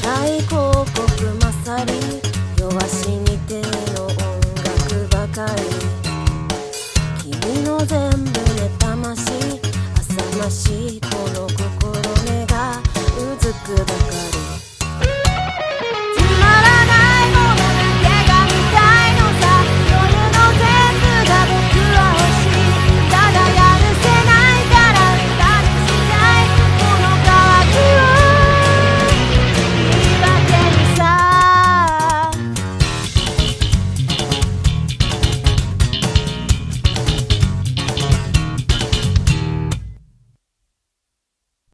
大広告勝り弱しにての音楽ばかり君の全部妬まし浅ましいこの心根がうずくだけ